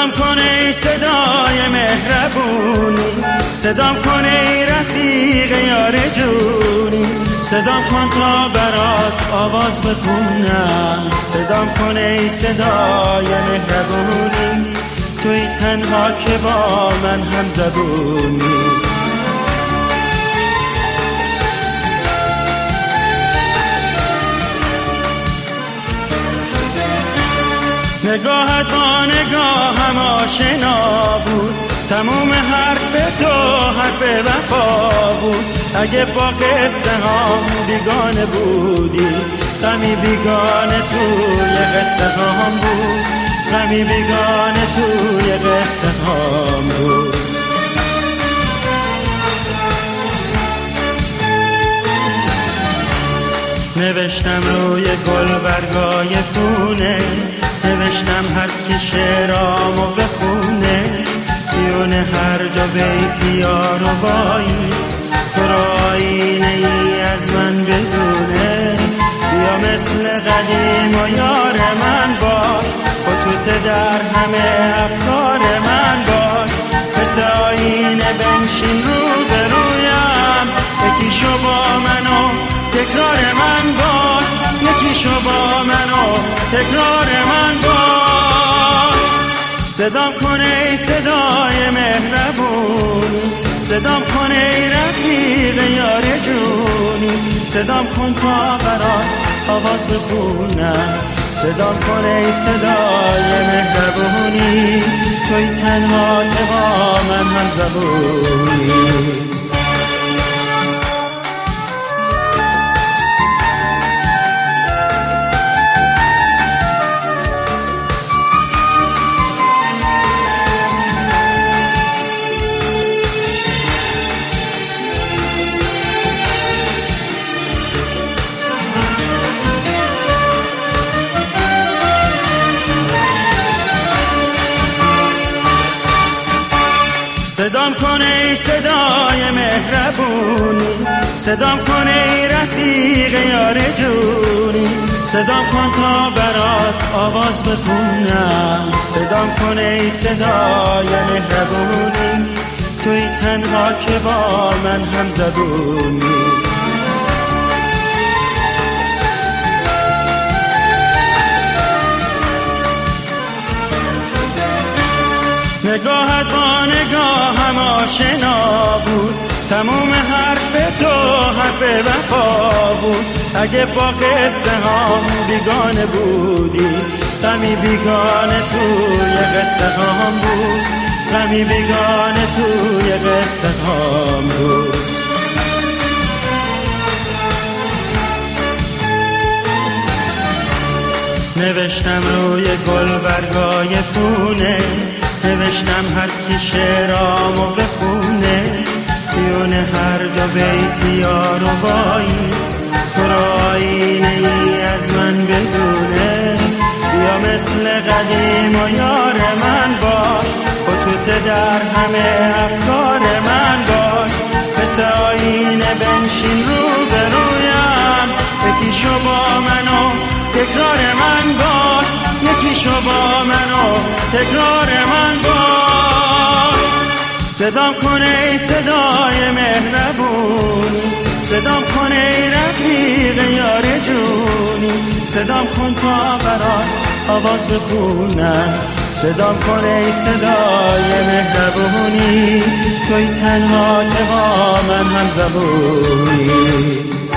صدام کن ای صدای مهربونی، صدام کن ای رفیق یار جونی، صدام کن تا برات آواز بخونم، صدام کن ای صدای مهربونی، توی تنها که با من هم زبونی. نگاهت با نگاهم آشنا بود، تموم حرف تو حرف وفا بود. اگه با قصه ها بیگانه بودی، غمی بیگانه توی قصه هام بود، غمی بیگانه توی قصه هام بود. نوشتم روی گل برگای خونه، نوشتم هر کی شعرامو بخونه، دیونه هر جا بیتی یار و بایی، تو را آینه ای از من بدونه. بیا مثل قدیم و یار من باش، خطوط در همه افکار من باش، مثل آینه بنشین رو به رویم، یکی شو با منو تکرار من باش، یکی شو با منو تکرار من باش. صدام کن ای صدای مهربونی، صدام کن ای رفیق یار جونی، صدام کن تا برات آواز بخونم، صدام کن ای صدای مهربونی، توی تنها که با من هم زبونی. صدام کن ای صدای مهربونی، صدام کن ای رفیق یار جونی، صدام کن تا برات آواز بخونم، صدام کن ای صدای مهربونی، توی تنها که با من هم زبونی. نگاهت با نگاهم آشنا بود، تموم حرف تو حرف وفا بود. اگه با قصه ها بیگانه بودی، غمی بیگانه توی قصه هام بود، غمی بیگانه توی قصه هام بود. نوشتم روی گل برگای خونه، نوشتم هر کی شعرامو بخونه، دیونه هر جا بیتی یار و بایی، تو را آینه ای از من بدونه. بیا مثل قدیم و یار من باش، خطوط در همه افکار من باش، مثل آینه بنشین رو به رویم، یکی شو با منو تکرار من باش، یکی شو با منو تکرار من باش. صدام کن ای صدای مهربونی، صدام کن ای رفیق یار جونی، صدام کن تا برات آواز بخونم، صدام کن ای صدای مهربونی، توی تنها که با من هم زبونی.